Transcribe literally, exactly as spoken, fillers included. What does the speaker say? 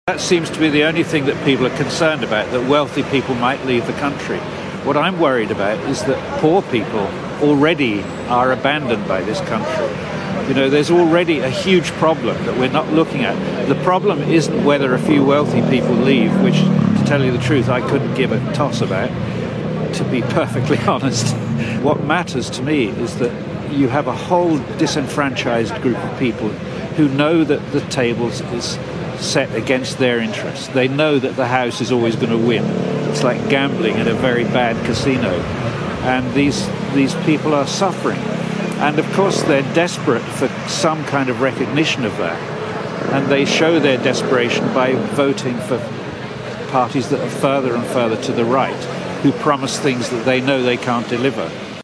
That seems to be the only thing that people are concerned about, that wealthy people might leave the country. What I'm worried about is that poor people already are abandoned by this country. You know, there's already a huge problem that we're not looking at. The problem isn't whether a few wealthy people leave, which, to tell you the truth, I couldn't give a toss about, to be perfectly honest. What matters to me is that you have a whole disenfranchised group of people who know that the table is set against their interests. They know that the house is always going to win. It's like gambling in a very bad casino. And these these people are suffering. And of course they're desperate for some kind of recognition of that. And they show their desperation by voting for parties that are further and further to the right, who promise things that they know they can't deliver.